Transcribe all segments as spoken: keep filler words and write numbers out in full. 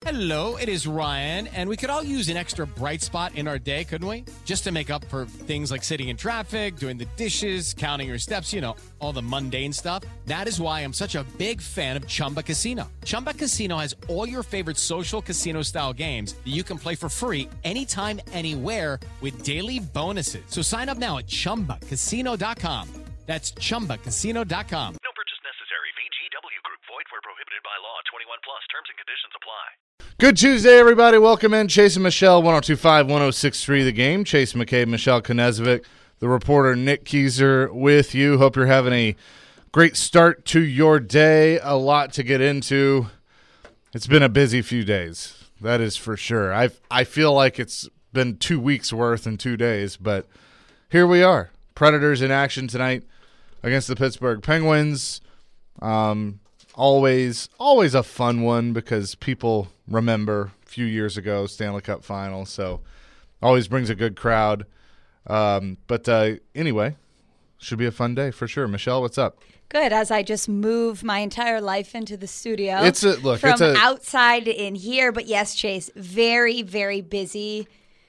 Hello, it is Ryan, and we could all use an extra bright spot in our day, couldn't we? Just to make up for things like sitting in traffic, doing the dishes, counting your steps, you know, all the mundane stuff. That is why I'm such a big fan of Chumba Casino. Chumba Casino has all your favorite social casino-style games that you can play for free anytime, anywhere with daily bonuses. So sign up now at chumba casino dot com. That's chumba casino dot com. No purchase necessary. V G W Group. Void where prohibited by law. twenty-one plus. Terms and conditions apply. Good Tuesday, everybody. Welcome in. Chase and Michelle, one oh two point five, one oh six point three The Game. Chase McCabe, Michelle Knezovic, the reporter Nick Keyser with you. Hope you're having a great start to your day. A lot to get into. It's been a busy few days. That is for sure. I I feel like it's been two weeks worth in two days, but here we are. Predators in action tonight against the Pittsburgh Penguins. Um, always, always a fun one because people remember a few years ago Stanley Cup Final, so always brings a good crowd. Um, but uh, anyway, should be a fun day for sure. Michelle, what's up? Good. As I just move my entire life into the studio, It's a look. from it's a, outside in here. But yes, Chase, very, very busy.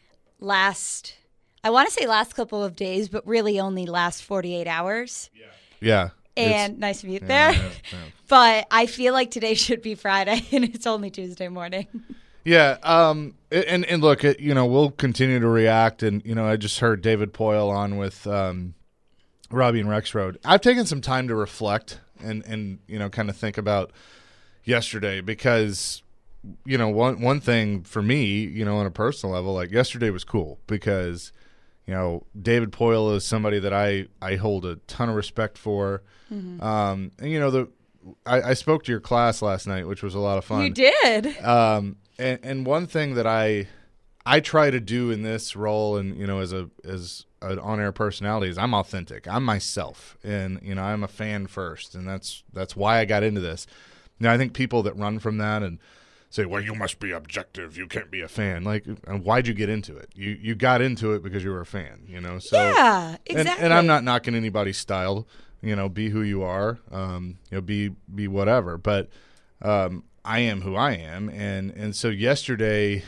Last, I want to say last couple of days, but really only last forty-eight hours. yeah. And nice to meet you yeah, there. yeah, yeah. But I feel like today should be Friday, and it's only Tuesday morning. Yeah, um, and and look, it, you know, we'll continue to react, and you know, I just heard David Poyle on with um, Robbie and Rexroad. I've taken some time to reflect and and you know, kind of think about yesterday because you know, one one thing for me, you know, on a personal level, like yesterday was cool because you know, David Poyle is somebody that I I hold a ton of respect for, mm-hmm. um, and you know, the I, I spoke to your class last night, which was a lot of fun. You did. Um, and, and one thing that I I try to do in this role, and you know, as a as an on-air personality, is I'm authentic. I'm myself, and you know, I'm a fan first, and that's that's why I got into this. Now, I think people that run from that and say, "Well, you must be objective. You can't be a fan." Like, why'd you get into it? You you got into it because you were a fan, you know. So yeah, exactly. And, and I'm not knocking anybody's style. You know, be who you are. Um, you know, be be whatever. But um, I am who I am, and and so yesterday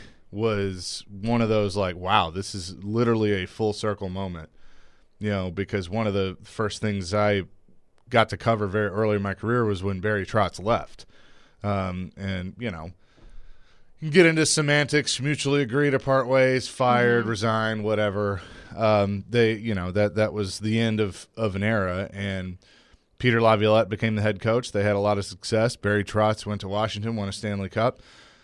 was one of those like, wow, this is literally a full circle moment. You know, because one of the first things I got to cover very early in my career was when Barry Trotz left, um, and you know, you can get into semantics, mutually agree to part ways, fired, mm-hmm. resign, whatever. Um, they, you know, that that was the end of, of an era, and Peter Laviolette became the head coach. They had a lot of success. Barry Trotz went to Washington, won a Stanley Cup,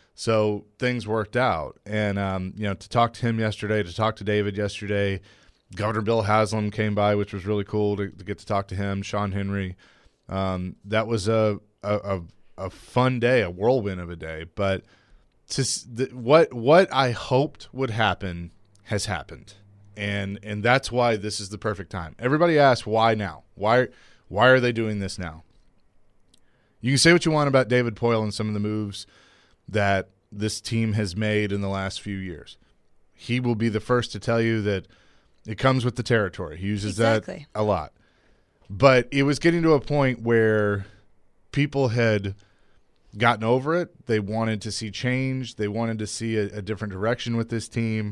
so things worked out. And um, you know, to talk to him yesterday, to talk to David yesterday, Governor Bill Haslam came by, which was really cool to, to get to talk to him. Sean Henry, um, that was a, a a fun day, a whirlwind of a day. But to the, what what I hoped would happen has happened. And and that's why this is the perfect time. Everybody asks, why now? Why why are they doing this now? You can say what you want about David Poyle and some of the moves that this team has made in the last few years. He will be the first to tell you that it comes with the territory. He uses exactly. that a lot. But it was getting to a point where people had gotten over it. They wanted to see change. They wanted to see a, a different direction with this team.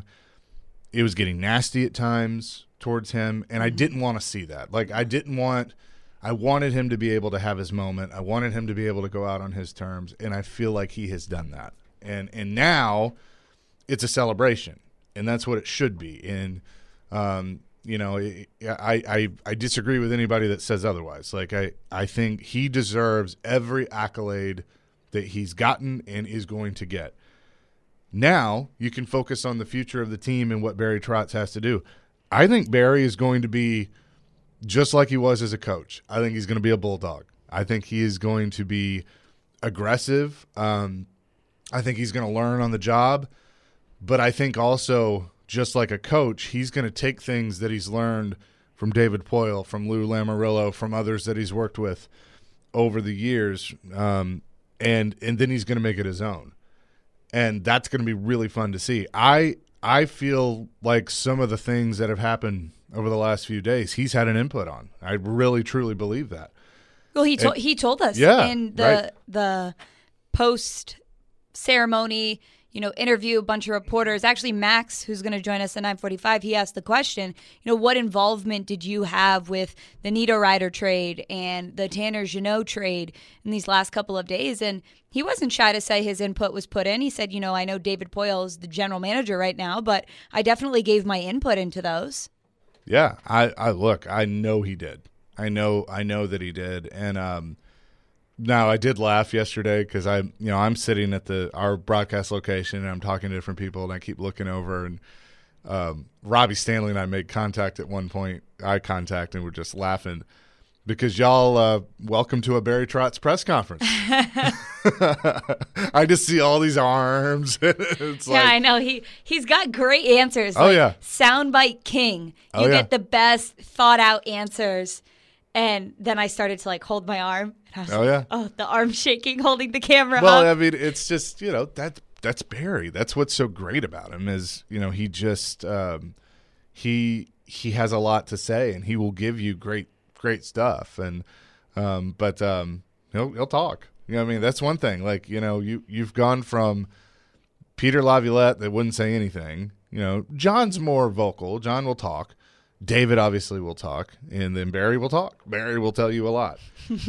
It was getting nasty at times towards him, and I didn't want to see that. Like, I didn't want – I wanted him to be able to have his moment. I wanted him to be able to go out on his terms, and I feel like he has done that. And and now it's a celebration, and that's what it should be. And, um, you know, I, I, I disagree with anybody that says otherwise. Like, I, I think he deserves every accolade that he's gotten and is going to get. Now you can focus on the future of the team and what Barry Trotz has to do. I think Barry is going to be just like he was as a coach. I think he's going to be a bulldog. I think he is going to be aggressive. Um, I think he's going to learn on the job. But I think also, just like a coach, he's going to take things that he's learned from David Poyle, from Lou Lamoriello, from others that he's worked with over the years, um, and and then he's going to make it his own. And that's going to be really fun to see. I I feel like some of the things that have happened over the last few days, he's had an input on. I really, truly believe that. Well, he told he told us yeah, in the right. the post ceremony, you know, interview a bunch of reporters. Actually, Max, who's going to join us at nine forty-five, he asked the question, you know, what involvement did you have with the Nito Ryder trade and the Tanner Jeannot trade in these last couple of days? And he wasn't shy to say his input was put in. He said, you know, I know David Poile is the general manager right now, but I definitely gave my input into those. Yeah, I, I look, I know he did. I know, I know that he did. And, um, now, I did laugh yesterday because I, you know, I'm sitting at the our broadcast location and I'm talking to different people and I keep looking over and um, Robbie Stanley and I made contact at one point, eye contact, and we're just laughing because y'all uh, welcome to a Barry Trotz press conference. I just see all these arms. It's yeah, like, I know he he's got great answers. Oh, like, yeah. Soundbite king. You Oh, yeah. get the best thought out answers. And then I started to like hold my arm. And I was Oh, like, yeah. oh, the arm shaking, holding the camera Well, up. I mean, it's just, you know, that that's Barry. That's what's so great about him is, you know, he just um, he he has a lot to say and he will give you great great stuff. And um, but um, he'll he'll talk. You know what I mean? That's one thing. Like, you know, you you've gone from Peter Laviolette that wouldn't say anything. You know, John's more vocal. John will talk. David obviously will talk, and then Barry will talk. Barry will tell you a lot,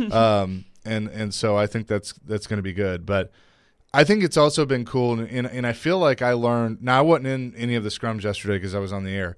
um, and and so I think that's that's going to be good. But I think it's also been cool, and, and and I feel like I learned. Now I wasn't in any of the scrums yesterday because I was on the air,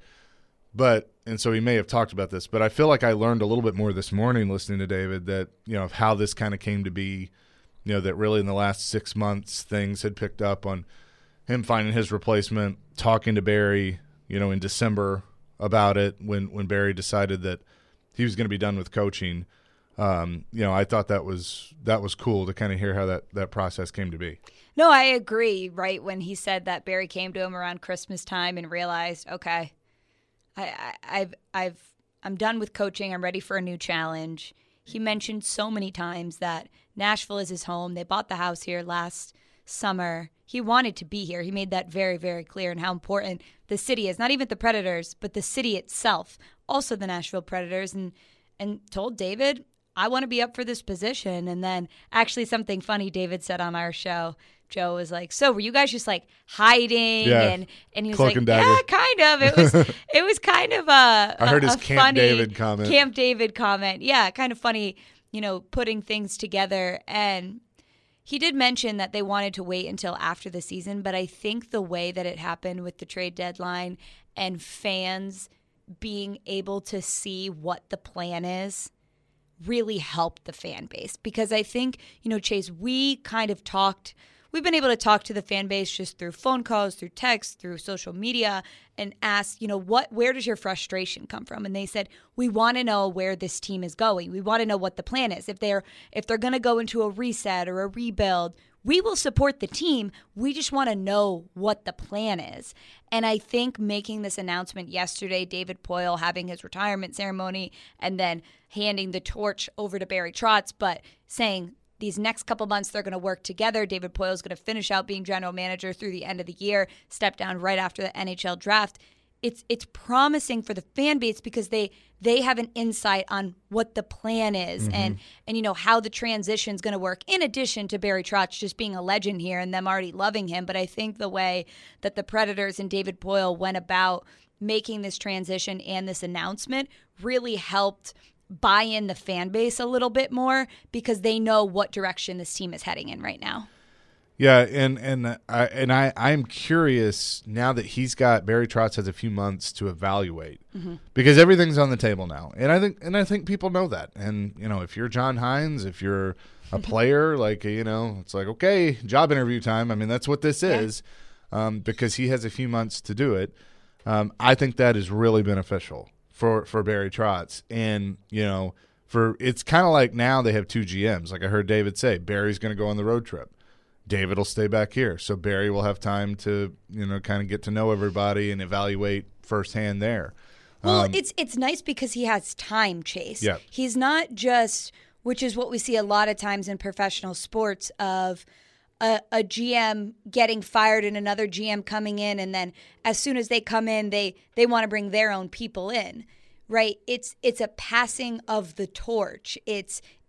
but and so he may have talked about this. But I feel like I learned a little bit more this morning listening to David that you know of how this kind of came to be. You know that really in the last six months things had picked up on him finding his replacement, talking to Barry. You know in December. About it when, when Barry decided that he was going to be done with coaching. Um, you know, I thought that was that was cool to kind of hear how that, that process came to be. No, I agree. Right when he said that Barry came to him around Christmas time and realized, okay, I, I, I've I've I'm done with coaching. I'm ready for a new challenge. He mentioned so many times that Nashville is his home. They bought the house here last summer. He wanted to be here. He made that very, very clear and how important the city is. Not even the Predators, but the city itself. Also the Nashville Predators. And and told David, I want to be up for this position. And then actually something funny David said on our show. Joe was like, so were you guys just like hiding? Yeah. And and he was Cloak like, and dagger. yeah, kind of. It was it was kind of a I heard a, his a Camp funny David comment. Camp David comment. Yeah, kind of funny, you know, putting things together. And he did mention that they wanted to wait until after the season, but I think the way that it happened with the trade deadline and fans being able to see what the plan is really helped the fan base. Because I think, you know, Chase, we kind of talked – we've been able to talk to the fan base just through phone calls, through text, through social media, and ask, you know, what, where does your frustration come from? And they said, we want to know where this team is going. We want to know what the plan is. If they're if they're going to go into a reset or a rebuild, we will support the team. We just want to know what the plan is. And I think making this announcement yesterday, David Poile having his retirement ceremony and then handing the torch over to Barry Trotz, but saying, these next couple months, they're going to work together. David Poile is going to finish out being general manager through the end of the year, step down right after the N H L draft. It's it's promising for the fan base because they they have an insight on what the plan is mm-hmm. and and you know how the transition is going to work. In addition to Barry Trotz just being a legend here and them already loving him, but I think the way that the Predators and David Poile went about making this transition and this announcement really helped buy in the fan base a little bit more because they know what direction this team is heading in right now. Yeah, and and I and I I'm curious now that he's got Barry Trotz has a few months to evaluate mm-hmm. because everything's on the table now, and I think and I think people know that. And you know, if you're John Hines, if you're a player, like you know, it's like okay, job interview time. I mean, that's what this yeah. is, um, because he has a few months to do it. Um, I think that is really beneficial for for Barry Trotz, and you know, for it's kind of like now they have two G Ms. Like I heard David say, Barry's going to go on the road trip. David will stay back here. So Barry will have time to, you know, kind of get to know everybody and evaluate firsthand there. Well, um, it's it's nice because he has time, Chase. Yeah. He's not just, which is what we see a lot of times in professional sports, of a, a G M getting fired and another G M coming in, and then as soon as they come in, they, they want to bring their own people in. Right? It's it's a passing of the torch. It's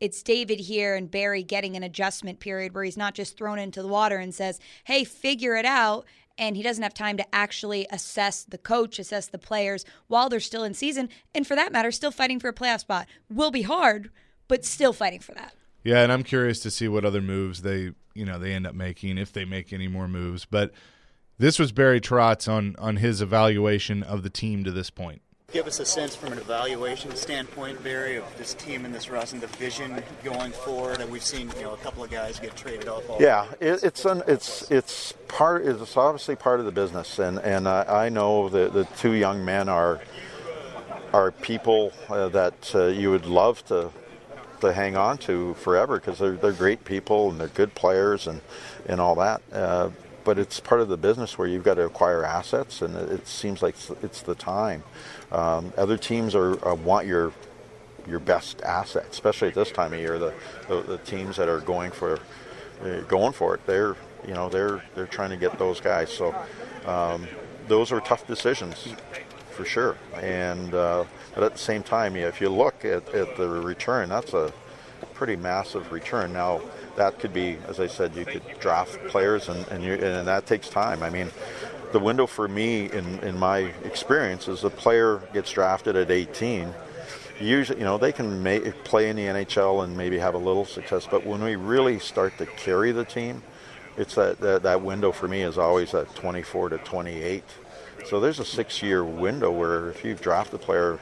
it's David here and Barry getting an adjustment period where he's not just thrown into the water and says, hey, figure it out. And he doesn't have time to actually assess the coach, assess the players while they're still in season. And for that matter, still fighting for a playoff spot. Will be hard, but still fighting for that. Yeah, and I'm curious to see what other moves they, you know, they end up making, if they make any more moves. But this was Barry Trotz on, on his evaluation of the team to this point. Give us a sense from an evaluation standpoint, Barry, of this team and this roster and the vision going forward. And we've seen, you know, a couple of guys get traded off. All yeah, it, it's an, it's it's part it's obviously part of the business, and and uh, I know that the two young men are are people uh, that uh, you would love to to hang on to forever because they're they're great people and they're good players and and all that. Uh, but it's part of the business where you've got to acquire assets, and it, it seems like it's the time. Um, other teams are uh, want your your best asset, especially at this time of year. The the, the teams that are going for uh, going for it, they're you know they're they're trying to get those guys. So um, those are tough decisions for sure. And uh, but at the same time, yeah, if you look at, at the return, that's a pretty massive return. Now that could be, as I said, you could draft players, and and, you, and that takes time. I mean, the window for me, in, in my experience, is a player gets drafted at eighteen. Usually, you know, they can make, play in the N H L and maybe have a little success, but when we really start to carry the team, it's that that, that window for me is always at twenty-four to twenty-eight. So there's a six-year window where if you draft a player,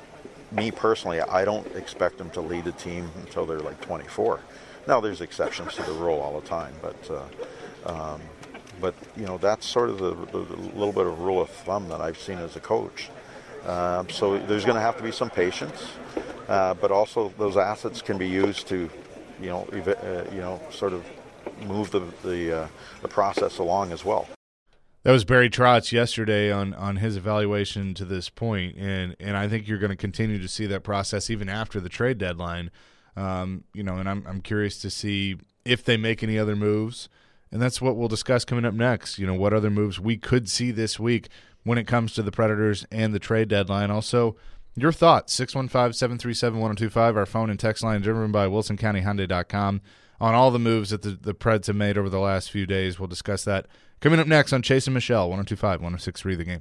me personally, I don't expect them to lead a team until they're like twenty-four. Now, there's exceptions to the rule all the time, but uh, um, but you know that's sort of the, the, the little bit of rule of thumb that I've seen as a coach. Uh, so there's going to have to be some patience, uh, but also those assets can be used to, you know, ev- uh, you know, sort of move the the, uh, the process along as well. That was Barry Trotz yesterday on, on his evaluation to this point, and and I think you're going to continue to see that process even after the trade deadline. Um, you know, and I'm I'm curious to see if they make any other moves, and that's what we'll discuss coming up next. You know, what other moves we could see this week when it comes to the Predators and the trade deadline. Also, your thoughts, six one five, seven three seven, one oh two five, our phone and text line driven by wilson county hyundai dot com on all the moves that the, the Preds have made over the last few days. We'll discuss that coming up next on Chase and Michelle, one oh two five, one oh six three The Game.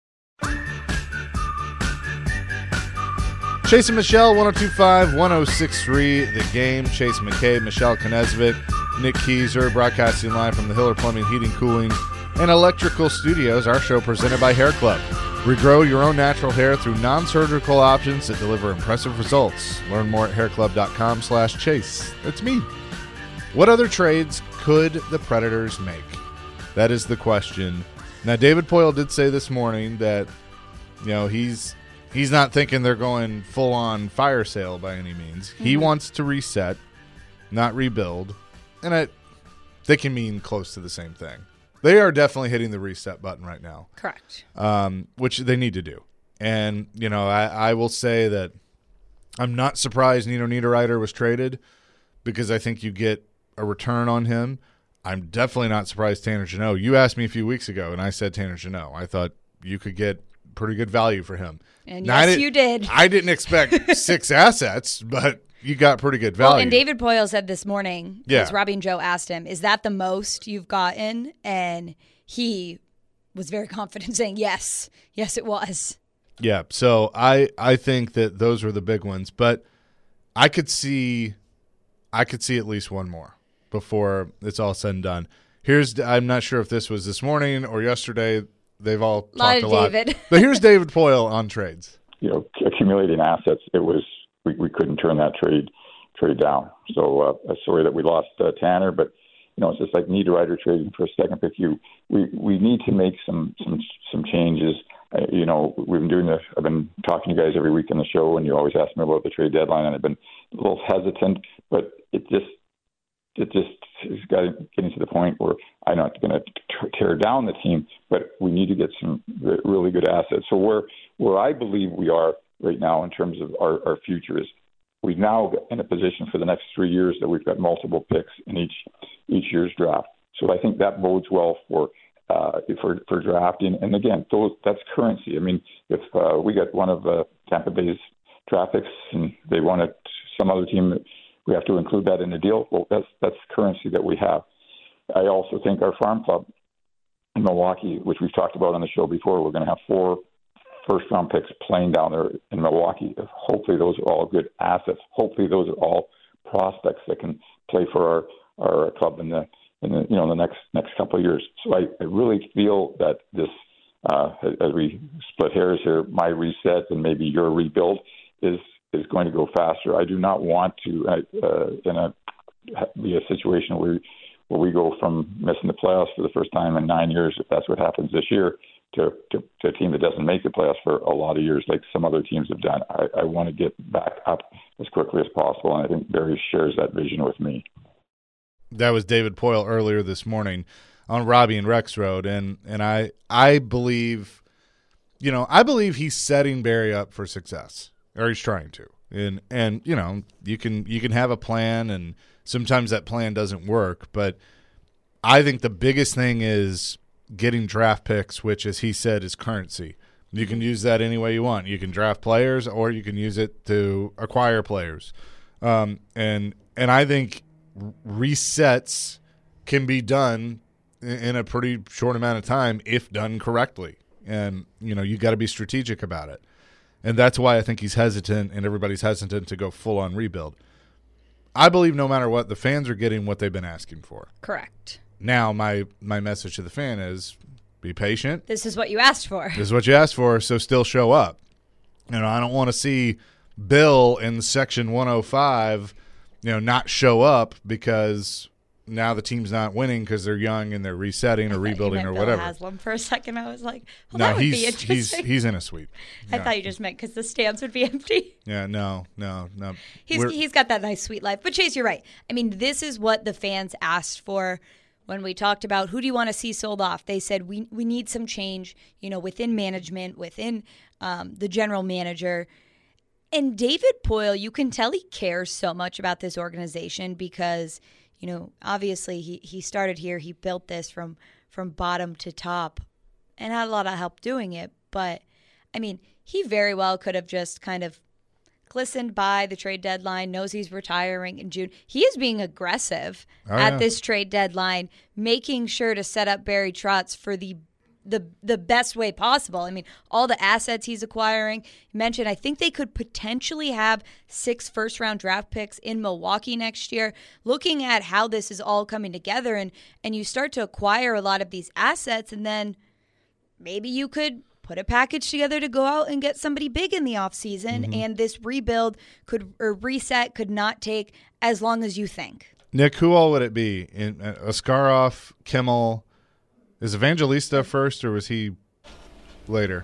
Chase and Michelle, one oh two five, one oh six three The Game. Chase McKay, Michelle Knezovic, Nick Keyser, broadcasting live from the Hiller Plumbing, Heating, Cooling, and Electrical Studios. Our show presented by Hair Club. Regrow your own natural hair through non-surgical options that deliver impressive results. Learn more at hairclub.com slash chase. That's me. What other trades could the Predators make? That is the question. Now, David Poile did say this morning that, you know, he's he's not thinking they're going full-on fire sale by any means. Mm-hmm. He wants to reset, not rebuild. And it, they can mean close to the same thing. They are definitely hitting the reset button right now. Correct. Um, which they need to do. And, you know, I, I will say that I'm not surprised Nino Niederreiter was traded because I think you get a return on him. I'm definitely not surprised Tanner Jeannot. You asked me a few weeks ago, and I said Tanner Jeannot. I thought you could get pretty good value for him. And now, yes, did, you did. I didn't expect six assets, but you got pretty good value. Well, and David Poile said this morning, yeah. because Robbie and Joe asked him, is that the most you've gotten? And he was very confident saying, yes. Yes, it was. Yeah, so I, I think that those were the big ones. But I could see I could see at least one more before it's all said and done. Here's I'm not sure if this was this morning or yesterday. They've all a lot talked of a lot. David. But here's David Poile on trades. You know, accumulating assets, it was we, we couldn't turn that trade trade down. So uh, sorry that we lost uh, Tanner, but you know it's just like Niederreiter trading for a second pick. You we we need to make some some some changes. Uh, you know, we've been doing this. I've been talking to you guys every week on the show, and you always ask me about the trade deadline, and I've been a little hesitant, but it just it just is getting to the point where I'm not going to tear down the team, but we need to get some really good assets. So where where I believe we are right now in terms of our, our future is we've now in a position for the next three years that we've got multiple picks in each each year's draft. So I think that bodes well for uh, for for drafting. And again, those that's currency. I mean, if uh, we got one of uh, Tampa Bay's draft picks and they wanted some other team we have to include that in the deal. Well, that's that's currency that we have. I also think our farm club in Milwaukee, which we've talked about on the show before, we're going to have four first-round picks playing down there in Milwaukee. Hopefully those are all good assets. Hopefully those are all prospects that can play for our, our club in the, in the you know in the next next couple of years. So I, I really feel that this, uh, as we split hairs here, my reset and maybe your rebuild is is going to go faster. I do not want to uh, in a be a situation where where we go from missing the playoffs for the first time in nine years, if that's what happens this year, to, to, to a team that doesn't make the playoffs for a lot of years, like some other teams have done. I, I want to get back up as quickly as possible, and I think Barry shares that vision with me. That was David Poile earlier this morning on Robbie and Rex Road, and and I I believe, you know, I believe he's setting Barry up for success, or he's trying to, and and you know, you can you can have a plan, and sometimes that plan doesn't work, but I think the biggest thing is getting draft picks, which, as he said, is currency. You can use that any way you want. You can draft players, or you can use it to acquire players. Um, and and I think resets can be done in a pretty short amount of time if done correctly. And, you know, you got to be strategic about it. And that's why I think he's hesitant, and everybody's hesitant to go full-on rebuild. I believe no matter what, the fans are getting what they've been asking for. Correct. Now, my, my message to the fan is be patient. This is what you asked for. This is what you asked for, so still show up. You know, I don't want to see Bill in Section one oh five, you know, not show up because now the team's not winning because they're young and they're resetting or rebuilding or Bill whatever. Haslam for a second, I was like, well, no, that would he's, be interesting. he's he's in a suite. I Yeah. thought you just meant because the stands would be empty. Yeah, no, no, no. He's We're- he's got that nice sweet life. But Chase, you're right. I mean, this is what the fans asked for when we talked about who do you want to see sold off. They said we we need some change, you know, within management, within um, the general manager. And David Poile, you can tell he cares so much about this organization because, you know, obviously he, he started here. He built this from from bottom to top and had a lot of help doing it. But, I mean, he very well could have just kind of glistened by the trade deadline, knows he's retiring in June. He is being aggressive Oh, at yeah. this trade deadline, making sure to set up Barry Trotz for the the the best way possible. I mean, all the assets he's acquiring. You mentioned, I think they could potentially have six first-round draft picks in Milwaukee next year. Looking at how this is all coming together, and and you start to acquire a lot of these assets, and then maybe you could put a package together to go out and get somebody big in the offseason, Mm-hmm. and this rebuild could or reset could not take as long as you think. Nick, who all would it be? In, uh, Askarov, Kimmel. Is Evangelista first, or was he later?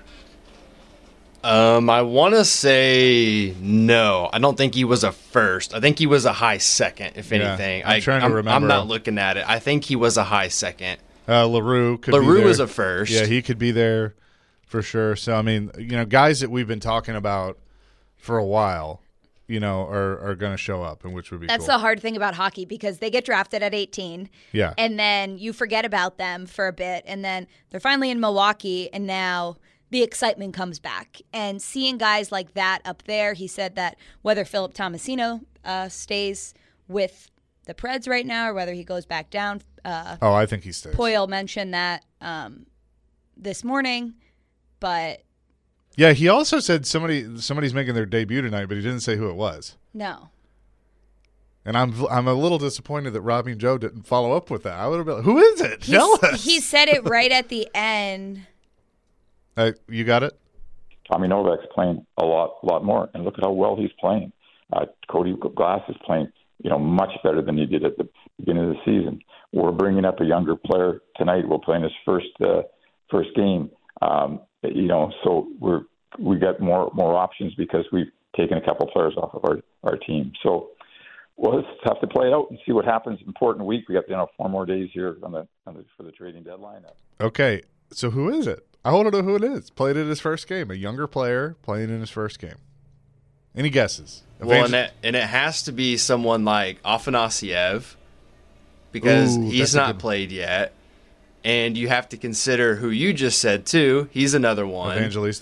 Um, I want to say no. I don't think he was a first. I think he was a high second, if Yeah, anything. I'm I, trying to I'm, remember. I'm not looking at it. I think he was a high second. Uh, LaRue could be LaRue there. was a first. Yeah, he could be there for sure. So, I mean, you know, guys that we've been talking about for a while, you know, are, are going to show up, and which would be That's cool. the hard thing about hockey because they get drafted at eighteen. Yeah. And then you forget about them for a bit. And then they're finally in Milwaukee. And now the excitement comes back. And seeing guys like that up there, he said that whether Philip Tomasino uh, stays with the Preds right now or whether he goes back down. Uh, oh, I think he stays. Poile mentioned that um, this morning. But Yeah, he also said somebody somebody's making their debut tonight, but he didn't say who it was. no. And I'm I'm a little disappointed that Robbie and Joe didn't follow up with that. I would have been like, who is it? Tell He's- us. He said it right at the end. Uh, you got it? Tommy Novak's playing a lot, lot more, and look at how well he's playing. Uh, Cody Glass is playing, you know, much better than he did at the beginning of the season. We're bringing up a younger player tonight. We're playing his first uh, first game. Um, you know, so we're we got more more options because we've taken a couple players off of our our team. So we'll just have to play it out and see what happens. Important week. We got you know four more days here on the, on the for the trading deadline. Okay, so who is it? I want to know who it is. Played in his first game. A younger player playing in his first game. Any guesses? Well, and Evangel- it, and it has to be someone like Afanasiev because Ooh, he's that's a not good- played yet. And you have to consider who you just said, too. He's another one. Evangelista?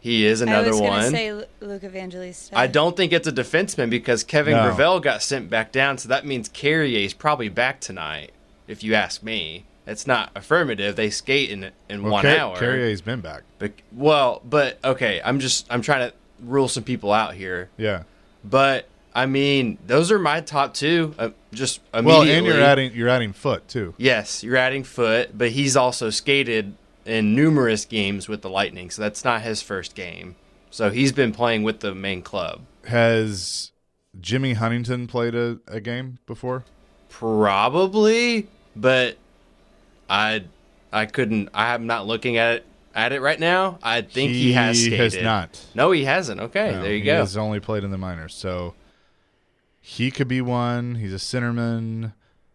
He is another I was one. going to say Lu- Luke Evangelista. I don't think it's a defenseman because Kevin No. Gravel got sent back down, so that means Carrier's probably back tonight, if you ask me. It's not affirmative. They skate in in Well, one Car- hour. Carrier's been back. But, well, but okay, I'm just I'm trying to rule some people out here. Yeah. But I mean, those are my top two. Uh, just immediately. Well, and you're adding you're adding Foot too. Yes, you're adding Foot, but he's also skated in numerous games with the Lightning, so that's not his first game. So he's been playing with the main club. Has Jimmy Huntington played a, a game before? Probably, but I I couldn't. I'm not looking at it at it right now. I think he, He has skated. has not. No, he hasn't. Okay, No, there you he go. has only played in the minors, so he could be one. He's a centerman.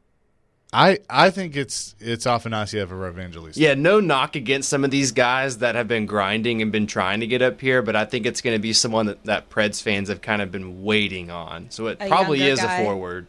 I I think it's it's Afanasiev or Evangelista. Yeah, no knock against some of these guys that have been grinding and been trying to get up here, but I think it's going to be someone that, that Preds fans have kind of been waiting on. So it A probably younger is guy. a forward.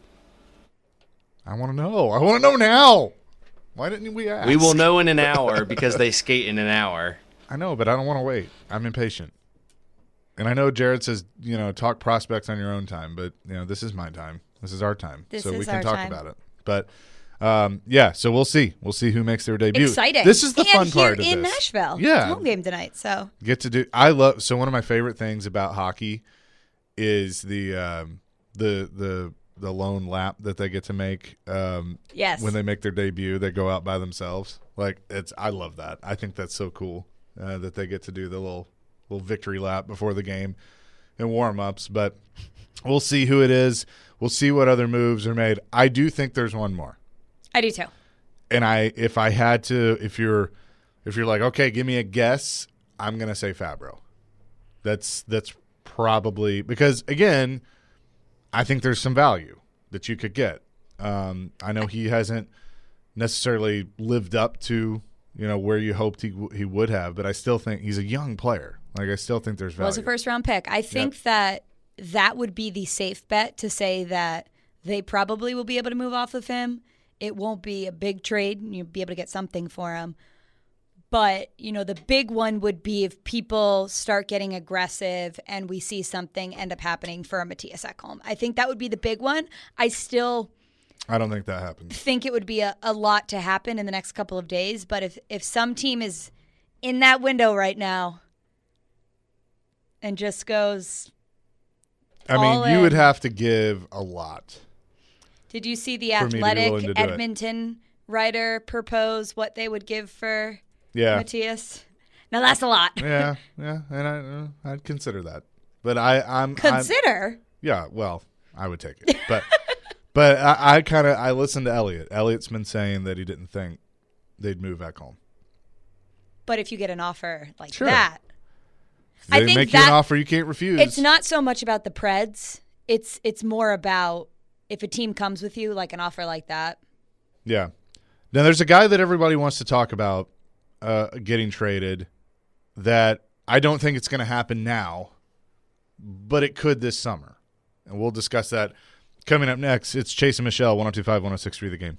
I want to know. I want to know now. Why didn't we ask? We will know in an hour because they skate in an hour. I know, but I don't want to wait. I'm impatient. And I know Jared says, you know, talk prospects on your own time, but you know, this is my time. This is our time. This so we is can our talk time. about it. But um, yeah, so we'll see. We'll see who makes their debut. Exciting. This is the and fun here part of in this. Nashville. Yeah. Home game tonight, so. Get to do I love so one of my favorite things about hockey is the um, the the the lone lap that they get to make um, Yes. when they make their debut. They go out by themselves. Like it's I love that. I think that's so cool uh, that they get to do the little little victory lap before the game and warm-ups, but we'll see who it is. We'll see what other moves are made. I do think there's one more. I do too. And I if I had to if you're if you're like, okay, give me a guess, I'm going to say Fabro. That's that's probably because again, I think there's some value that you could get. Um, I know he hasn't necessarily lived up to, you know, where you hoped he w- he would have, but I still think he's a young player. Like I still think there's value. Was a first round pick. I think Yep. that that would be the safe bet to say that they probably will be able to move off of him. It won't be a big trade. You'll be able to get something for him. But, you know, the big one would be if people start getting aggressive and we see something end up happening for Matthias Ekholm. I think that would be the big one. I still I don't think that happens. think it would be a, a lot to happen in the next couple of days. But if, if some team is in that window right now and just goes I all mean, you would in. have to give a lot. Did you see the For me to be Athletic willing to do it. Edmonton writer propose what they would give for Yeah. Matthias? Now that's a lot. yeah, yeah, and I uh, I'd consider that. But I I'm I'm- Consider. yeah, well, I would take it. But but I, I kind of I listened to Elliot. Elliot's been saying that he didn't think they'd move back home. But if you get an offer like Sure. that, If they I think make that you an offer you can't refuse. it's not so much about the Preds. It's it's more about if a team comes with you, like an offer like that. Yeah. Now there's a guy that everybody wants to talk about uh, getting traded that I don't think it's going to happen now, but it could this summer. And we'll discuss that coming up next. It's Chase and Michelle, one oh two five, one oh six three The Game.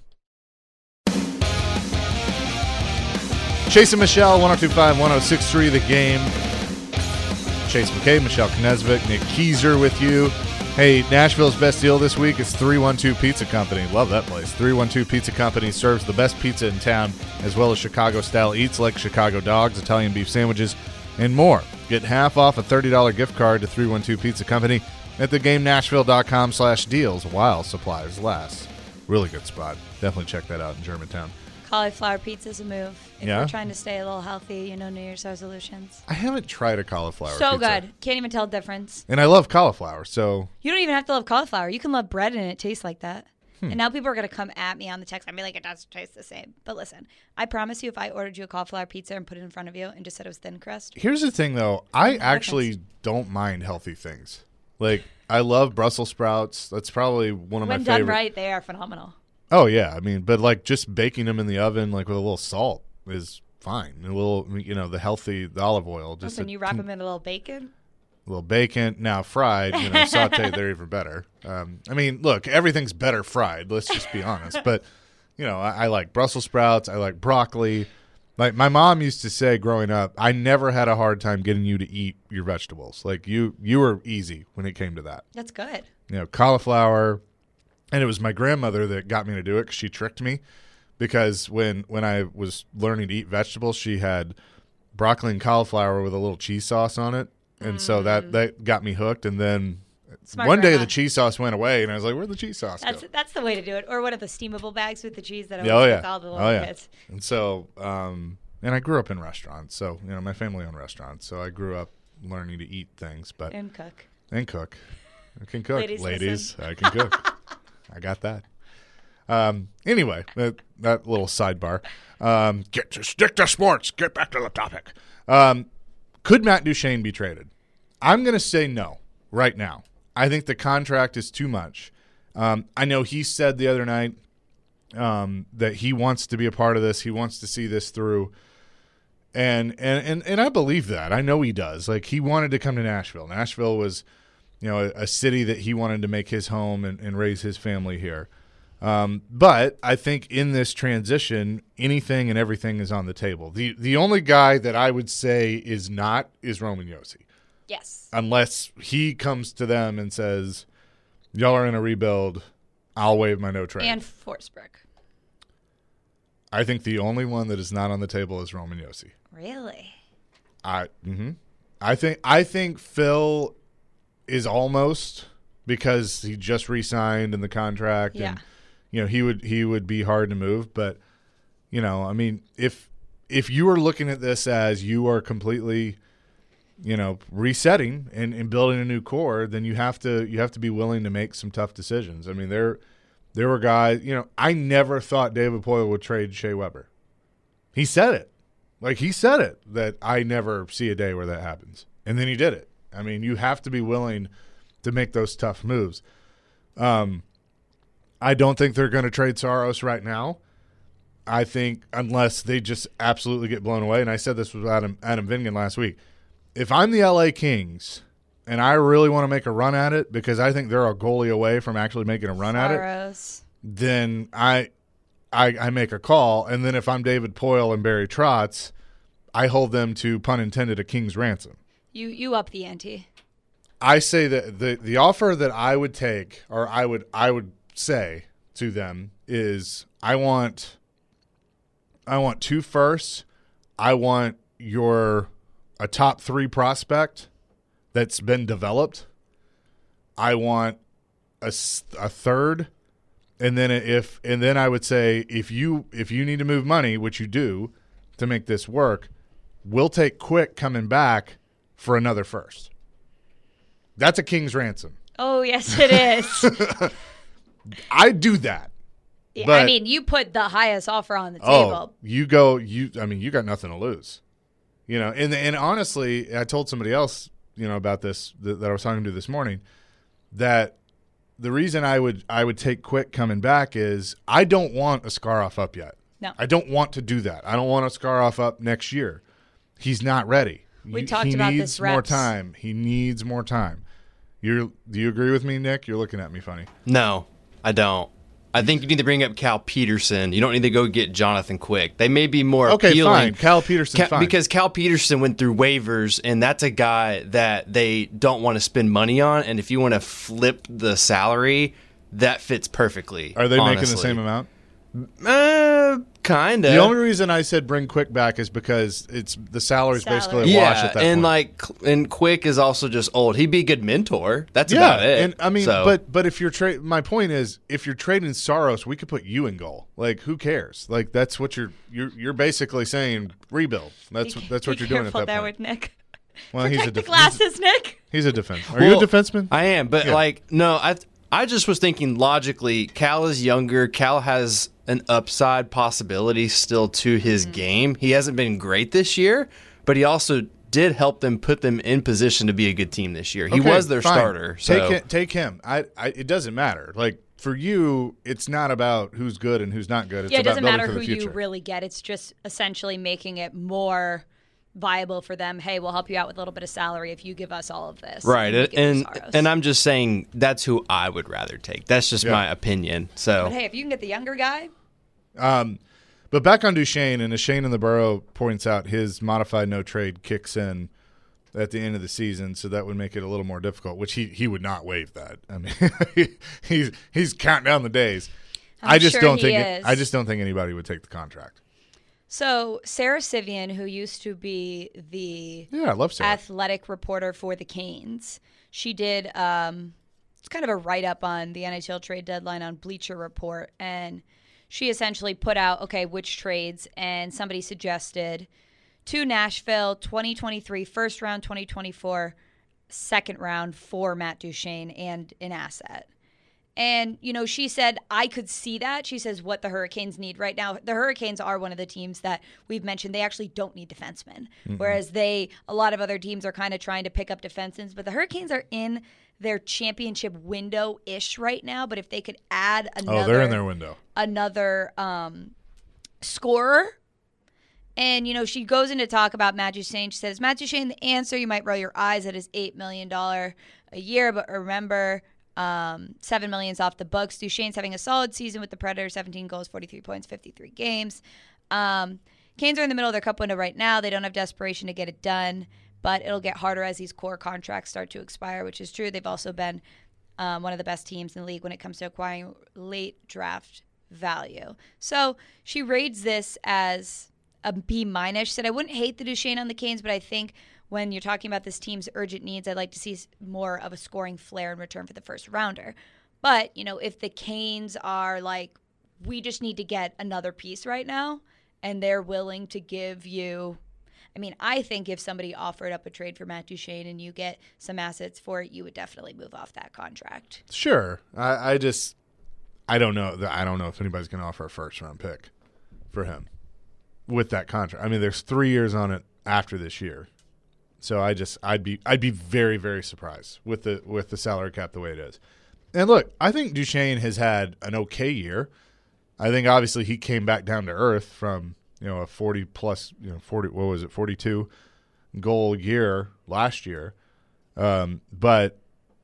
Chase and Michelle, one oh two five, one oh six three The Game. Chase McKay, Michelle Knesvik, Nick Keyser with you. Hey, Nashville's best deal this week is three one two Pizza Company. Love that place. three one two Pizza Company serves the best pizza in town, as well as Chicago-style eats like Chicago dogs, Italian beef sandwiches, and more. Get half off a thirty dollars gift card to three one two Pizza Company at theGameNashville.com slash deals while supplies last. Really good spot. Definitely check that out in Germantown. Cauliflower pizza's a move. If Yeah? we're trying to stay a little healthy, you know, New Year's resolutions. I haven't tried a cauliflower So pizza. good. Can't even tell the difference. And I love cauliflower, so You don't even have to love cauliflower. You can love bread and it tastes like that. Hmm. And now people are going to come at me on the text and be like, it doesn't taste the same. But listen, I promise you if I ordered you a cauliflower pizza and put it in front of you and just said it was thin crust, here's the thing, though. I Difference. actually don't mind healthy things. Like, I love Brussels sprouts. That's probably one of when my done favorite. right, they are phenomenal. Oh, yeah. I mean, but, like, just baking them in the oven, like, with a little salt is fine. A little, you know, the healthy, the olive oil. Just When a you wrap tin- them in a little bacon. A little bacon. Now, fried, you know, sauteed, they're even better. Um, I mean, look, everything's better fried. Let's just be honest. But, you know, I, I like Brussels sprouts. I like broccoli. Like my mom used to say growing up, I never had a hard time getting you to eat your vegetables. Like you, you were easy when it came to that. That's good. You know, cauliflower, and it was my grandmother that got me to do it because she tricked me. Because when when I was learning to eat vegetables, she had broccoli and cauliflower with a little cheese sauce on it, and mm. so that that got me hooked. And then Smart one grandma. day the cheese sauce went away, and I was like, "Where'd the cheese sauce that's, go?" That's the way to do it. Or one of the steamable bags with the cheese that I oh, was yeah. with all the little oh, yeah. kids. And so, um, and I grew up in restaurants, so you know my family owned restaurants, so I grew up learning to eat things, but and cook and cook. I can cook, ladies. ladies I can cook. I got that. Um, anyway, that, that little sidebar. Um, get to stick to sports. Get back to the topic. Um, could Matt Duchene be traded? I'm going to say no right now. I think the contract is too much. Um, I know he said the other night um, that he wants to be a part of this. He wants to see this through. And, and, and, and I believe that. I know he does. Like, he wanted to come to Nashville. Nashville was, you know, a, a city that he wanted to make his home and, and raise his family here. Um, but I think in this transition, anything and everything is on the table. The the only guy that I would say is not is Roman Josi. Yes. Unless he comes to them and says, y'all are in a rebuild, I'll waive my no trade. And Forsberg. I think the only one that is not on the table is Roman Josi. Really? I mm-hmm. I think I think Phil is almost, because he just re-signed in the contract. Yeah. And you know, he would he would be hard to move, but you know, I mean, if if you are looking at this as you are completely, you know, resetting and, and building a new core, then you have to you have to be willing to make some tough decisions. I mean, there there were guys, you know, I never thought David Poile would trade Shea Weber. He said it. Like he said it, that I never see a day where that happens. And then he did it. I mean, you have to be willing to make those tough moves. Um I don't think they're going to trade Saros right now. I think unless they just absolutely get blown away, and I said this with Adam, Adam Vingan last week, if I'm the L A Kings and I really want to make a run at it because I think they're a goalie away from actually making a run Saros. at it, then I, I I make a call. And then if I'm David Poile and Barry Trotz, I hold them to, pun intended, a king's ransom. You you up the ante. I say that the, the offer that I would take, or I would I would – say to them is I want I want two firsts. I want your a top three prospect that's been developed. I want a, a third, and then if and then I would say if you if you need to move money, which you do, to make this work, we'll take Quick coming back for another first. That's a king's ransom. Oh yes, it is. I do that. Yeah, but, I mean, you put the highest offer on the oh, table. You go, you, I mean, you got nothing to lose. You know, and and honestly, I told somebody else, you know, about this that, that I was talking to this morning, that the reason I would I would take Quick coming back is I don't want a Scaroff up yet. No. I don't want to do that. I don't want a Scaroff up next year. He's not ready. We he, talked he about needs this more reps. time. He needs more time. You do you agree with me, Nick? You're looking at me funny. No, I don't. I think you need to bring up Cal Peterson. You don't need to go get Jonathan Quick. They may be more okay, appealing. fine. Cal Peterson, Cal, fine. Because Cal Peterson went through waivers, and that's a guy that they don't want to spend money on. And if you want to flip the salary, that fits perfectly. Are they honestly. making the same amount? Uh, kind of. The only reason I said bring Quick back is because it's the salary's Salary. basically a yeah, wash at that and point. like, and Quick is also just old. He'd be a good mentor. That's yeah, about it. and I mean, So- but but if you're tra- my point is, if you're trading Saros, we could put you in goal. Like, who cares? Like, that's what you're you're you're basically saying rebuild. That's Be- that's what be you're doing at careful that there point. with Nick. Well, Protect he's a the def- glasses, Nick. He's a defense. Are Well, you a defenseman? I am, but Yeah. like, no, I I just was thinking logically. Cal is younger. Cal has an upside possibility still to his Mm-hmm. game. He hasn't been great this year, but he also did help them put them in position to be a good team this year. He Okay, was their fine. starter. So Take him, take him. I, I it doesn't matter. Like, for you, it's not about who's good and who's not good. It's Yeah, it about doesn't building matter for who the you future. really get. It's just essentially making it more viable for them. Hey, we'll help you out with a little bit of salary if you give us all of this. right, we and give you and, Saros. and I'm just saying that's who I would rather take. That's just Yeah. my opinion. So But hey, if you can get the younger guy, Um, But back on Duchesne, and as Shane in the Borough points out, his modified no trade kicks in at the end of the season, so that would make it a little more difficult, which he, he would not waive that. I mean, he's he's counting down the days. I'm I just sure don't he think is. I just don't think anybody would take the contract. So Sarah Sivian, who used to be the Yeah, I love Sarah. athletic reporter for the Canes, she did um, it's kind of a write-up on the N H L trade deadline on Bleacher Report, and she essentially put out, okay, which trades, and somebody suggested to Nashville, twenty twenty-three first round, twenty twenty-four second round for Matt Duchesne and an asset. And, you know, she said, I could see that. She says what the Hurricanes need right now. The Hurricanes are one of the teams that we've mentioned. They actually don't need defensemen, mm-hmm. whereas they, a lot of other teams are kind of trying to pick up defensemen. But the Hurricanes are in their championship window-ish right now. But if they could add another, oh, they're in their window, another um, scorer. And, you know, she goes into talk about Matt Duchesne. She says, Matt Duchesne, the answer, you might roll your eyes at his eight million dollars a year, but remember, um, seven million dollars off the books. Duchesne's having a solid season with the Predators, seventeen goals, forty-three points, fifty-three games. Um, Canes are in the middle of their cup window right now. They don't have desperation to get it done, but it'll get harder as these core contracts start to expire, which is true. They've also been um, one of the best teams in the league when it comes to acquiring late draft value. So she rates this as a B minus. She said, I wouldn't hate the Duchesne on the Canes, but I think when you're talking about this team's urgent needs, I'd like to see more of a scoring flair in return for the first rounder. But, you know, if the Canes are like, we just need to get another piece right now, and they're willing to give you, I mean, I think if somebody offered up a trade for Matt Duchesne and you get some assets for it, you would definitely move off that contract. Sure. I, I just, I don't know. I don't know if anybody's going to offer a first round pick for him with that contract. I mean, there's three years on it after this year. So I just I'd be I'd be very, very surprised with the with the salary cap the way it is. And look, I think Duchesne has had an okay year. I think obviously he came back down to earth from, you know, a forty plus, you know, forty what was it, forty-two goal year last year. Um, but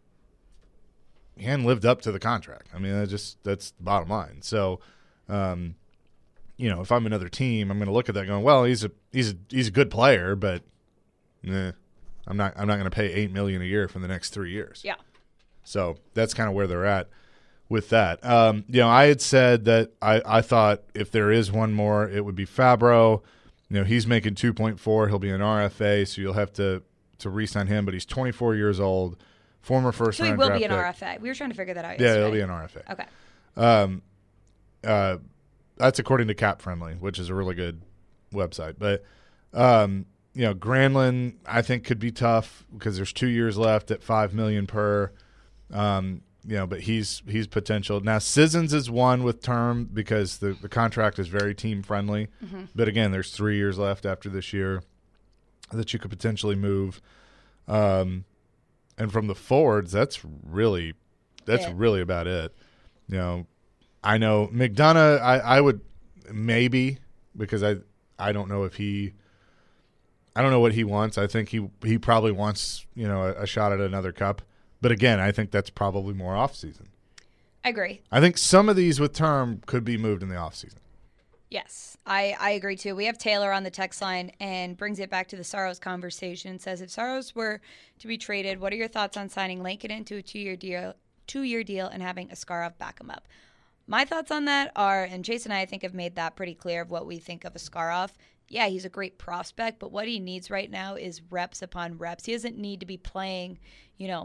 he hadn't lived up to the contract. I mean, that just that's the bottom line. So um, you know, if I'm another team, I'm going to look at that going, well, he's a he's a he's a good player, but Nah, I'm not. I'm not going to pay eight million a year for the next three years. Yeah. So that's kind of where they're at with that. Um, you know, I had said that I, I thought if there is one more, it would be Fabro. You know, he's making two point four. He'll be an R F A, so you'll have to to re-sign him. But he's twenty-four years old, former first so round. So he will draft be an pick. R F A. We were trying to figure that out. Yeah, yesterday. he'll be an R F A. Okay. Um, uh, that's according to Cap Friendly, which is a really good website. But um. You know, Granlund, I think, could be tough because there's two years left at five million per. Um, you know, but he's he's potential. Now, Sissons is one with term because the, the contract is very team friendly. Mm-hmm. But again, there's three years left after this year that you could potentially move. Um, and from the forwards, that's really that's yeah. really about it. You know, I know McDonough. I, I would maybe because I I don't know if he. I don't know what he wants. I think he he probably wants, you know, a, a shot at another cup. But again, I think that's probably more off season. I agree. I think some of these with term could be moved in the off season. Yes, I, I agree too. We have Taylor on the text line and brings it back to the Saros conversation. Says, if Saros were to be traded, what are your thoughts on signing Lincoln into a two-year deal, two-year deal and having Askarov back him up? My thoughts on that are, and Chase and I, I think, have made that pretty clear of what we think of Askarov. Yeah, he's a great prospect, but what he needs right now is reps upon reps. He doesn't need to be playing, you know,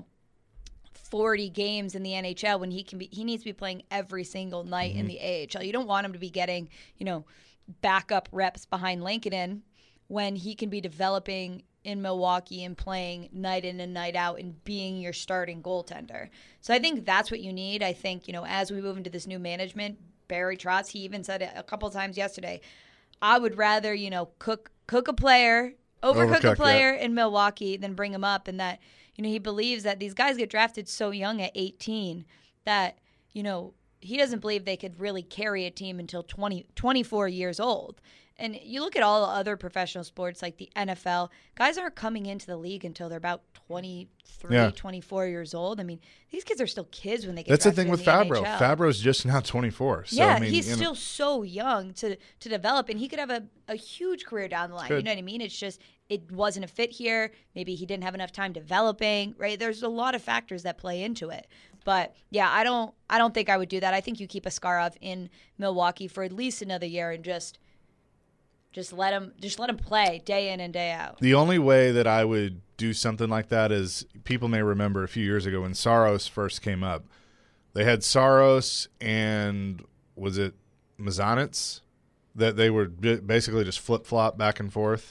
forty games in the N H L when he can be. He needs to be playing every single night mm-hmm. in the A H L. You don't want him to be getting, you know, backup reps behind Lankinen when he can be developing in Milwaukee and playing night in and night out and being your starting goaltender. So I think that's what you need. I think, you know, as we move into this new management, Barry Trotz, he even said it a couple times yesterday, I would rather, you know, cook cook a player, overcook Overcook, a player yeah. in Milwaukee than bring him up. And that, you know, he believes that these guys get drafted so young at eighteen that, you know, he doesn't believe they could really carry a team until twenty, twenty-four years old. And you look at all the other professional sports like the N F L, guys aren't coming into the league until they're about twenty-three, Yeah. twenty-four years old. I mean, these kids are still kids when they get That's the drafted thing with in the Fabro. N H L. Fabro's just now twenty-four. So, yeah, I mean, he's you know, still so young to to develop, and he could have a, a huge career down the line. Good. You know what I mean? It's just it wasn't a fit here. Maybe he didn't have enough time developing, right? There's a lot of factors that play into it. But yeah, I don't I don't think I would do that. I think you keep Askarov in Milwaukee for at least another year and just just let him just let him play day in and day out. The only way that I would do something like that is people may remember a few years ago when Saros first came up. They had Saros and was it Mazanets that they were basically just flip-flop back and forth.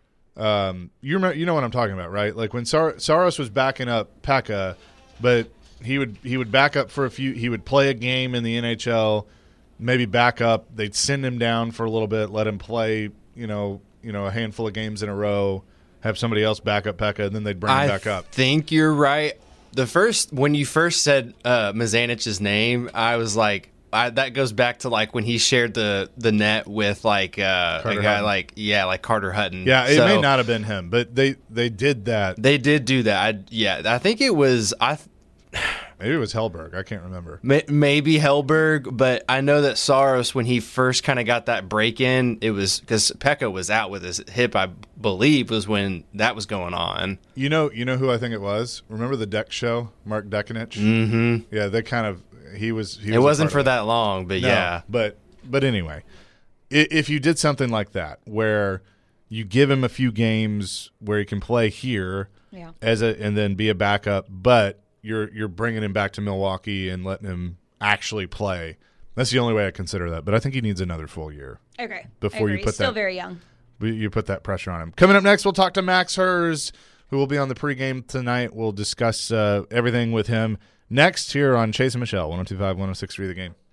Um, you remember, you know what I'm talking about, right? Like when Sar- Saros was backing up Pekka, but he would he would back up for a few. He would play a game in the N H L, maybe back up. They'd send him down for a little bit, let him play, you know, you know, a handful of games in a row, have somebody else back up Pekka, and then they'd bring him I back up. I think you're right. The first when you first said uh, Mazanich's name, I was like, I, that goes back to like when he shared the, the net with like uh, a guy Hutton. like yeah like Carter Hutton. Yeah, it So may not have been him, but they they did that. They did do that. I, yeah, I think it was I. Maybe it was Hellberg. I can't remember. May- Maybe Hellberg, but I know that Saros, when he first kind of got that break in, it was because Pekka was out with his hip, I believe, was when that was going on. You know, you know who I think it was. Remember the Deck Show, Mark Dekanich? Mm-hmm. Yeah, they kind of he was. He It was a wasn't part for of that long, but No, yeah. But but anyway, i- if you did something like that, where you give him a few games where he can play here, Yeah. as a and then be a backup, but you're you're bringing him back to Milwaukee and letting him actually play. That's the only way I consider that. But I think he needs another full year. Okay. Before I you agree. put Still that- very young. You put that pressure on him. Coming up next, we'll talk to Max Hers, who will be on the pregame tonight. We'll discuss uh, everything with him next here on Chase and Michelle, one oh two point five, one oh six point three The Game.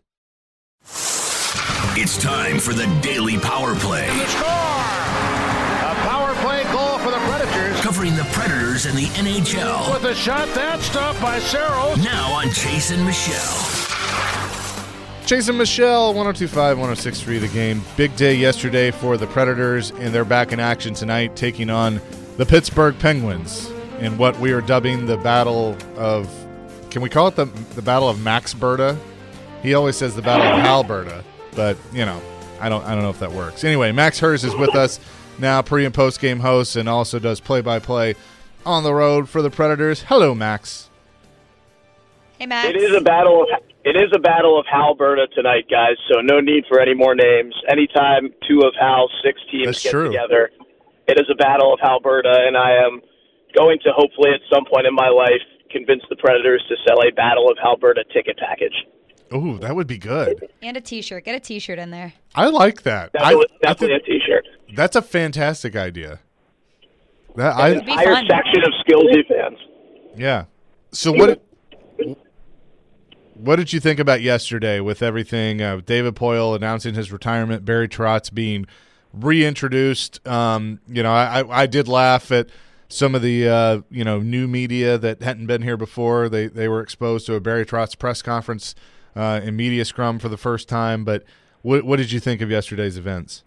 It's time for the Daily Power Play. And the score! A power play goal for the Predators. Covering the Predators and the N H L. With a shot, that stopped by Saros. Now on Chase and Michelle. Chase and Michelle, one oh two point five, one oh six point three The Game. Big day yesterday for the Predators, and they're back in action tonight, taking on the Pittsburgh Penguins in what we are dubbing the Battle of, can we call it the the Battle of Maxberta? He always says the Battle of Halberta, but, you know, I don't I don't know if that works. Anyway, Max Hers is with us now, pre- and post-game host, and also does play-by-play on the road for the Predators. Hello, Max. Hey, Max. It is a battle of it is a battle of Halberta tonight, guys. So no need for any more names. Anytime two of Hal's six teams That's get true. together, it is a battle of Halberta, and I am going to hopefully at some point in my life convince the Predators to sell a Battle of Halberta ticket package. Ooh, that would be good. And a T-shirt. Get a T-shirt in there. I like that. Definitely, I, I definitely think a T-shirt. that's a fantastic idea. That An I entire fun. section of Skillsy fans. yeah. So what? What did you think about yesterday with everything? Uh, David Poile announcing his retirement, Barry Trotz being reintroduced. Um, you know, I, I did laugh at some of the uh, you know new media that hadn't been here before. They they were exposed to a Barry Trotz press conference uh, in Media Scrum for the first time. But what what did you think of yesterday's events?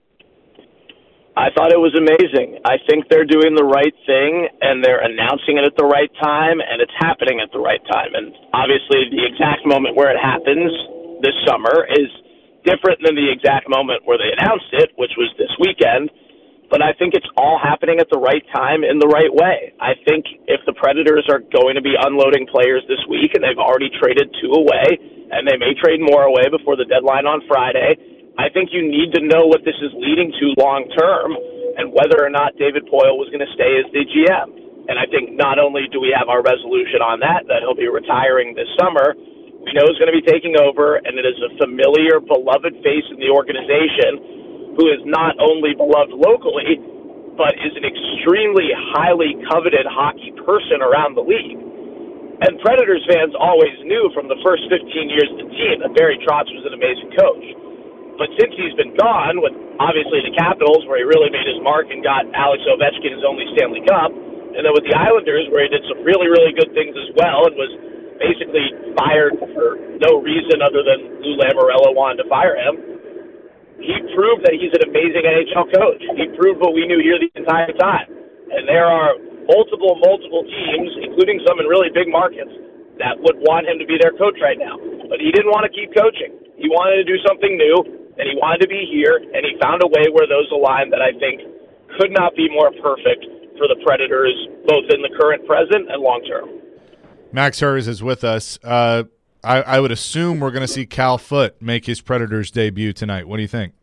I thought it was amazing. I think they're doing the right thing, and they're announcing it at the right time, and it's happening at the right time. And obviously, the exact moment where it happens this summer is different than the exact moment where they announced it, which was this weekend. But I think it's all happening at the right time in the right way. I think if the Predators are going to be unloading players this week, and they've already traded two away, and they may trade more away before the deadline on Friday, I think you need to know what this is leading to long term and whether or not David Poile was going to stay as the G M. And I think not only do we have our resolution on that, that he'll be retiring this summer, we know he's going to be taking over, and it is a familiar, beloved face in the organization who is not only beloved locally, but is an extremely highly coveted hockey person around the league. And Predators fans always knew from the first fifteen years of the team that Barry Trotz was an amazing coach. But since he's been gone, with obviously the Capitals, where he really made his mark and got Alex Ovechkin his only Stanley Cup, and then with the Islanders, where he did some really, really good things as well and was basically fired for no reason other than Lou Lamoriello wanted to fire him. He proved that he's an amazing N H L coach. He proved what we knew here the entire time. And there are multiple, multiple teams, including some in really big markets, that would want him to be their coach right now. But he didn't want to keep coaching. He wanted to do something new, and he wanted to be here, and he found a way where those align that I think could not be more perfect for the Predators, both in the current, present, and long term. Max Hers is with us. Uh, I, I would assume we're going to see Cal Foote make his Predators debut tonight. What do you think?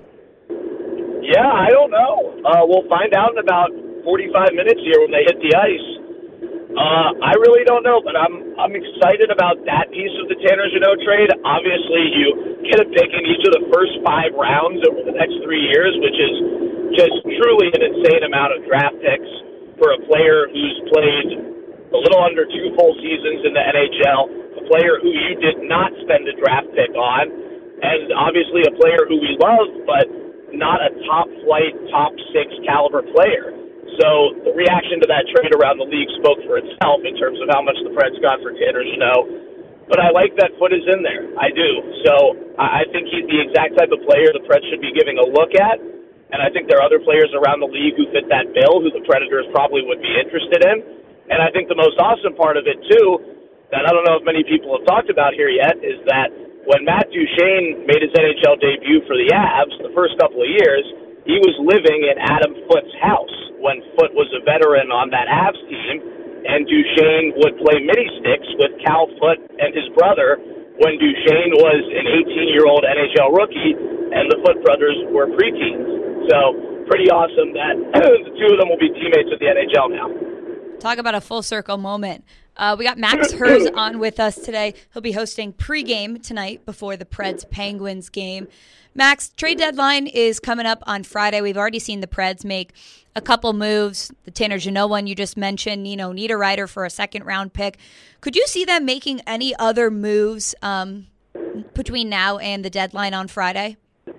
Yeah, I don't know. Uh, we'll find out in about forty-five minutes here when they hit the ice. Uh, I really don't know, but I'm I'm excited about that piece of the Tanner Jeannot trade. Obviously, you get a pick in each of the first five rounds over the next three years, which is just truly an insane amount of draft picks for a player who's played a little under two full seasons in the N H L, a player who you did not spend a draft pick on, and obviously a player who we love, but not a top-flight, top-six caliber player. So the reaction to that trade around the league spoke for itself in terms of how much the Preds got for Tanner Jeannot. But I like that Foote is in there. I do. So I think he's the exact type of player the Preds should be giving a look at. And I think there are other players around the league who fit that bill who the Predators probably would be interested in. And I think the most awesome part of it, too, that I don't know if many people have talked about here yet, is that when Matt Duchene made his N H L debut for the Avs the first couple of years, he was living in Adam Foote's house when Foote was a veteran on that Avs team, and Duchene would play mini-sticks with Cal Foote and his brother when Duchene was an eighteen-year-old N H L rookie and the Foote brothers were preteens. So pretty awesome that the two of them will be teammates at the N H L now. Talk about a full circle moment. Uh, we got Max Hers on with us today. He'll be hosting pregame tonight before the Preds-Penguins game. Max, trade deadline is coming up on Friday. We've already seen the Preds make a couple moves. The Tanner Jeannot one you just mentioned, you know, Niederreiter for a second-round pick. Could you see them making any other moves um, between now and the deadline on Friday?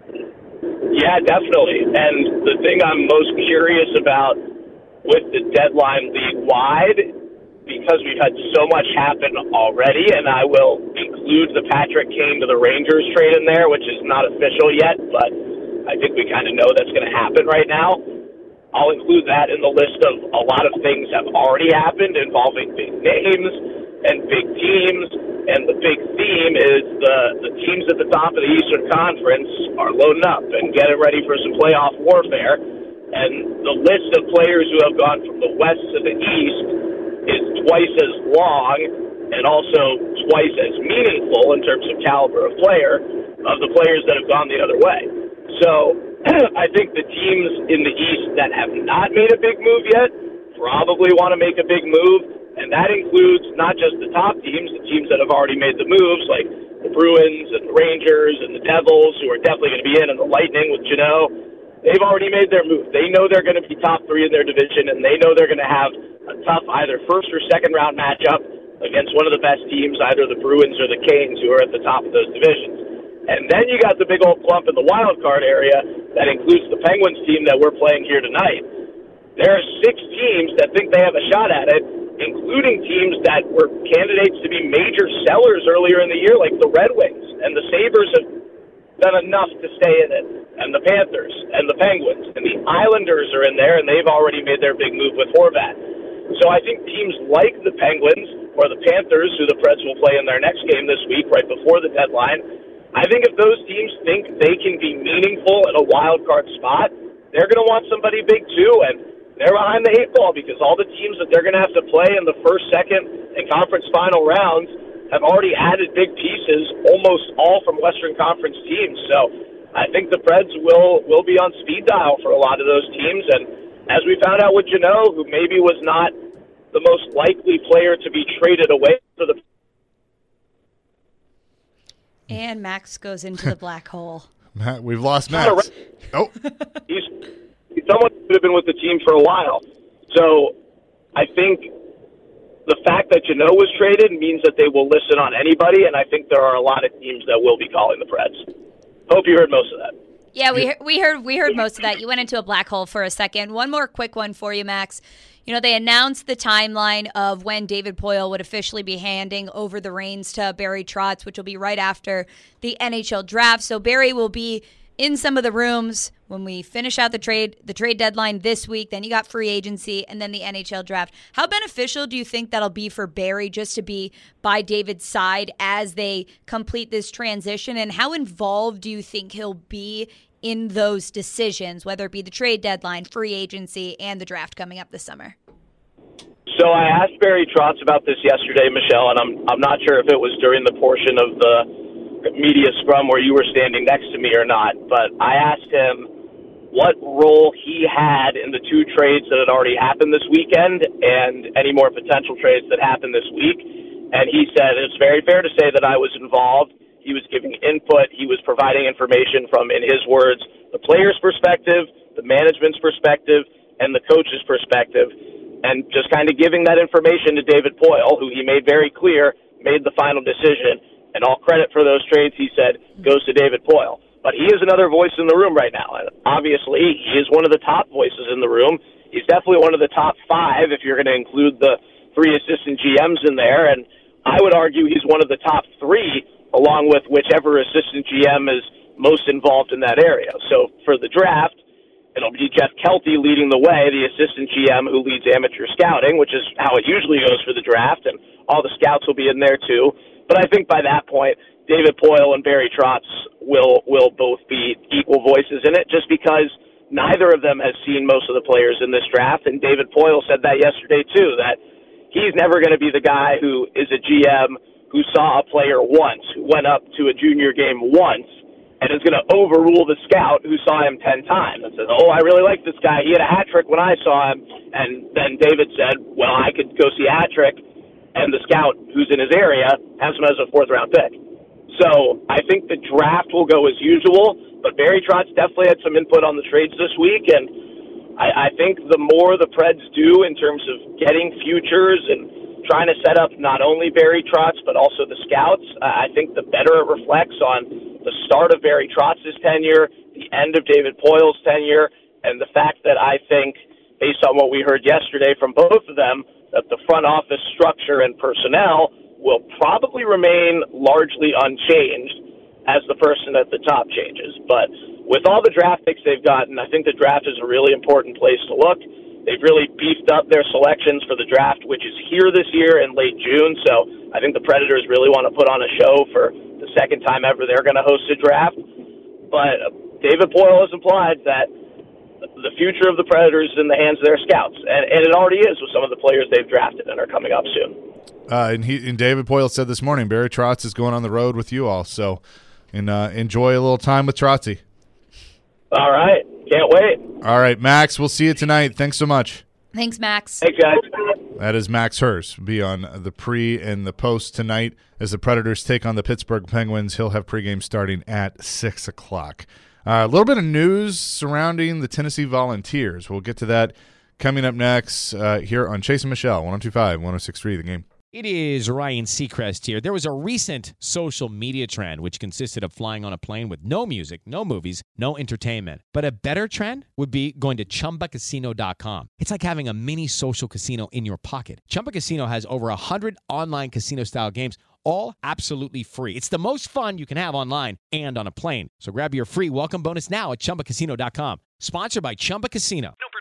Yeah, definitely. And the thing I'm most curious about with the deadline league-wide, because we've had so much happen already, and I will include the Patrick Kane to the Rangers trade in there, which is not official yet, but I think we kind of know that's going to happen right now. I'll include that in the list of a lot of things have already happened involving big names and big teams, and the big theme is the, the teams at the top of the Eastern Conference are loading up and getting ready for some playoff warfare, and the list of players who have gone from the West to the East is twice as long and also twice as meaningful in terms of caliber of player of the players that have gone the other way. So I think the teams in the East that have not made a big move yet probably want to make a big move, and that includes not just the top teams, the teams that have already made the moves, like the Bruins and the Rangers and the Devils, who are definitely going to be in, and the Lightning with Jeannot. They've already made their move. They know they're going to be top three in their division, and they know they're going to have a tough either first or second round matchup against one of the best teams, either the Bruins or the Canes, who are at the top of those divisions. And then you got the big old clump in the wild card area that includes the Penguins team that we're playing here tonight. There are six teams that think they have a shot at it, including teams that were candidates to be major sellers earlier in the year, like the Red Wings, and the Sabres have done enough to stay in it, and the Panthers, and the Penguins, and the Islanders are in there, and they've already made their big move with Horvat. So I think teams like the Penguins or the Panthers, who the Preds will play in their next game this week, right before the deadline, I think if those teams think they can be meaningful in a wild card spot, they're going to want somebody big too, and they're behind the eight ball because all the teams that they're going to have to play in the first, second, and conference final rounds have already added big pieces, almost all from Western Conference teams. So I think the Preds will, will be on speed dial for a lot of those teams. And as we found out with Jeannot, who maybe was not the most likely player to be traded away for the... And Max goes into the black hole. Matt, we've lost Max. Oh. He's, he's someone who have been with the team for a while. So I think the fact that Jeannot was traded means that they will listen on anybody, and I think there are a lot of teams that will be calling the Preds. Hope you heard most of that. Yeah, we we heard we heard most of that. You went into a black hole for a second. One more quick one for you, Max. You know, they announced the timeline of when David Poile would officially be handing over the reins to Barry Trotz, which will be right after the N H L draft. So Barry will be in some of the rooms when we finish out the trade the trade deadline this week. Then you got free agency and then the N H L draft. How beneficial do you think that'll be for Barry just to be by David's side as they complete this transition? And how involved do you think he'll be in those decisions, whether it be the trade deadline, free agency, and the draft coming up this summer? So I asked Barry Trotz about this yesterday, Michelle, and I'm I'm not sure if it was during the portion of the media scrum where you were standing next to me or not, but I asked him what role he had in the two trades that had already happened this weekend and any more potential trades that happened this week. And he said it's very fair to say that I was involved. He was giving input. He was providing information from, in his words, the player's perspective, the management's perspective, and the coach's perspective, and just kind of giving that information to David Poile, who he made very clear made the final decision. And all credit for those trades, he said, goes to David Poile. But he is another voice in the room right now. And obviously, he is one of the top voices in the room. He's definitely one of the top five if you're going to include the three assistant G Ms in there. And I would argue he's one of the top three, along with whichever assistant G M is most involved in that area. So for the draft, it'll be Jeff Kelty leading the way, the assistant G M who leads amateur scouting, which is how it usually goes for the draft, and all the scouts will be in there too. But I think by that point, David Poile and Barry Trotz will will both be equal voices in it, just because neither of them has seen most of the players in this draft. And David Poile said that yesterday too, that he's never going to be the guy who is a G M who saw a player once, who went up to a junior game once, and is going to overrule the scout who saw him ten times and says, oh, I really like this guy. He had a hat trick when I saw him. And then David said, well, I could go see a hat trick, and the scout who's in his area has him as a fourth-round pick. So I think the draft will go as usual, but Barry Trotz definitely had some input on the trades this week, and I, I think the more the Preds do in terms of getting futures and trying to set up not only Barry Trotz but also the scouts, uh, I think the better it reflects on the start of Barry Trotz's tenure, the end of David Poile's tenure, and the fact that I think, based on what we heard yesterday from both of them, that the front office structure and personnel will probably remain largely unchanged as the person at the top changes. But with all the draft picks they've gotten, I think the draft is a really important place to look. They've really beefed up their selections for the draft, which is here this year in late June. So I think the Predators really want to put on a show for the second time ever they're going to host a draft. But David Poile has implied that the future of the Predators is in the hands of their scouts, and, and it already is with some of the players they've drafted and are coming up soon. Uh, and, he, and David Poile said this morning, Barry Trotz is going on the road with you all, so and uh, enjoy a little time with Trotzy. All right. Can't wait. All right, Max, we'll see you tonight. Thanks so much. Thanks, Max. Thanks, guys. That is Max Hurst. Be on the pre and the post tonight as the Predators take on the Pittsburgh Penguins. He'll have pregame starting at six o'clock. Uh, a little bit of news surrounding the Tennessee Volunteers. We'll get to that coming up next uh, here on Chase and Michelle, one oh two point five, one oh six point three, The Game. It is Ryan Seacrest here. There was a recent social media trend which consisted of flying on a plane with no music, no movies, no entertainment. But a better trend would be going to Chumba Casino dot com. It's like having a mini social casino in your pocket. Chumba Casino has over one hundred online casino-style games, all absolutely free. It's the most fun you can have online and on a plane. So grab your free welcome bonus now at Chumba Casino dot com. Sponsored by Chumba Casino. No